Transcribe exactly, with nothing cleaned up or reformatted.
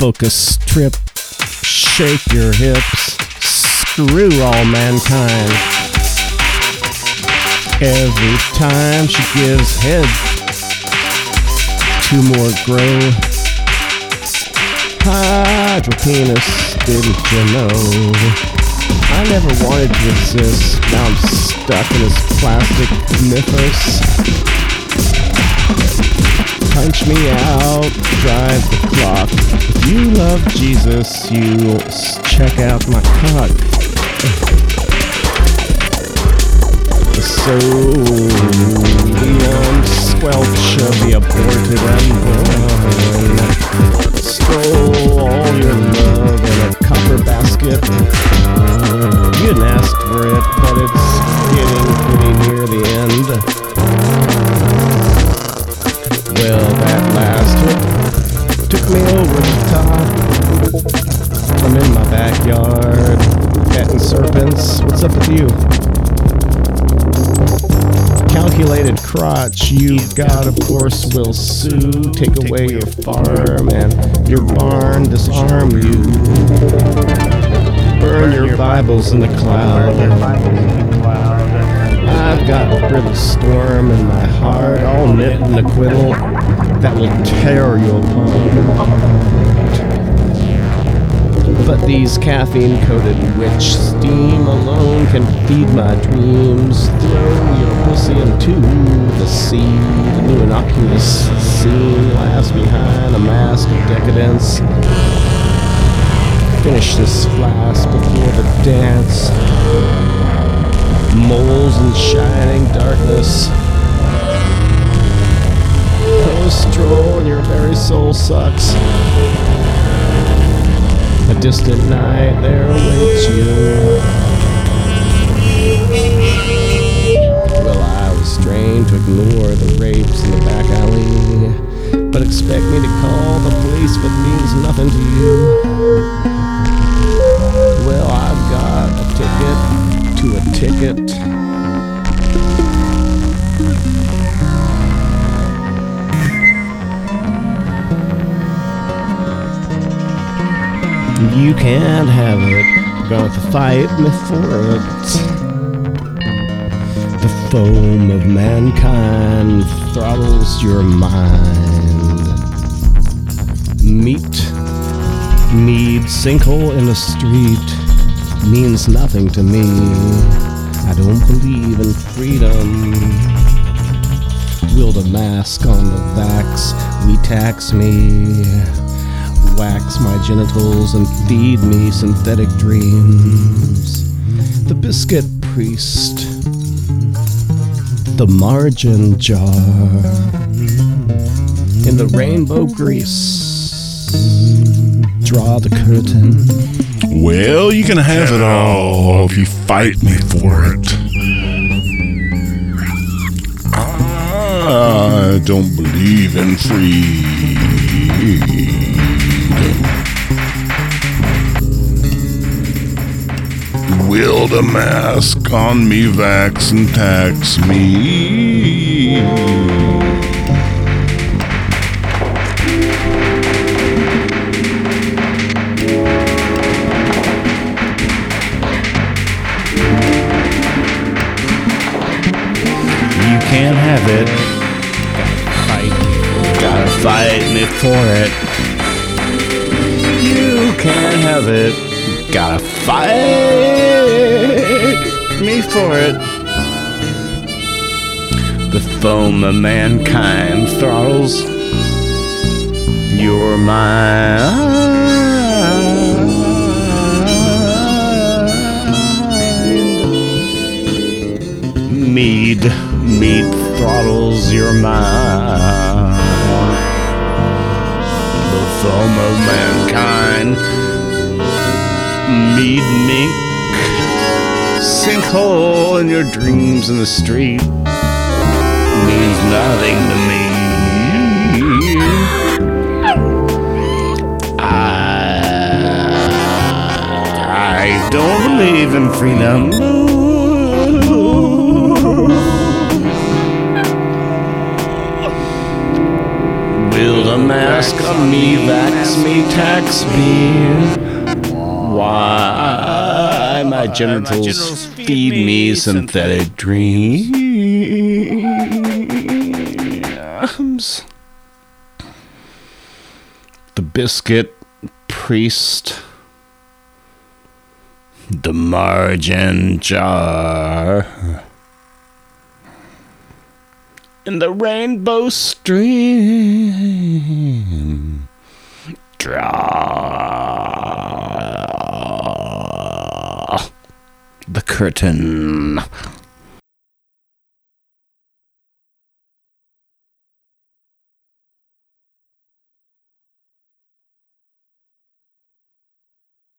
focus trip. Shake your hips. Screw all mankind. Every time she gives head, two more grow. Hydropenis, didn't you know? I never wanted to exist. Now I'm stuck in this plastic mythos. Punch me out, drive the clock. If you love Jesus, you'll check out my cock. The sodium squelch of the aborted unborn stole all your love in a copper basket. You didn't ask for it, but it's getting pretty near the end. Well, that last hit took me over the top. I'm in my backyard, petting serpents. What's up with you? Calculated crotch, you God of course will sue. Take away your farm and your barn, disarm you. Burn your Bibles in the cloud. I've got a brittle storm in my heart, all knit in acquittal that will tear you apart. But these caffeine-coated witch steam alone can feed my dreams. Throw your pussy into the sea. The new innocuous scene lies behind a mask of decadence. Finish this flask before the dance. Moles in shining darkness. Post-stroll and your very soul sucks. A distant night there awaits you. Well, I was trained to ignore the rapes in the back alley, but expect me to call the police if it means nothing to you. Well, I've got a ticket to a ticket. You can't have it, going to fight me for it. The foam of mankind throttles your mind. Meat, mead, sinkhole in the street means nothing to me. I don't believe in freedom. Wield a mask on the vax, we tax me. Wax my genitals and feed me synthetic dreams. The biscuit priest, the margin jar, in the rainbow grease, draw the curtain. Well, you can have it all if you fight me for it. I don't believe in free. Wield a mask on me, vax and tax me. You can't have it. Gotta fight me for it. You can't have it. Gotta fight me for it. The foam of mankind throttles your mind. Mead, mead throttles your mind. The foam of mankind. Mead mink, sinkhole in your dreams in the street means nothing to me. I, I don't believe in freedom. Build The mask on me, vax me, tax me. Why my genitals feed me synthetic dreams. The biscuit priest. The margin jar. In the rainbow stream. Draw the curtain.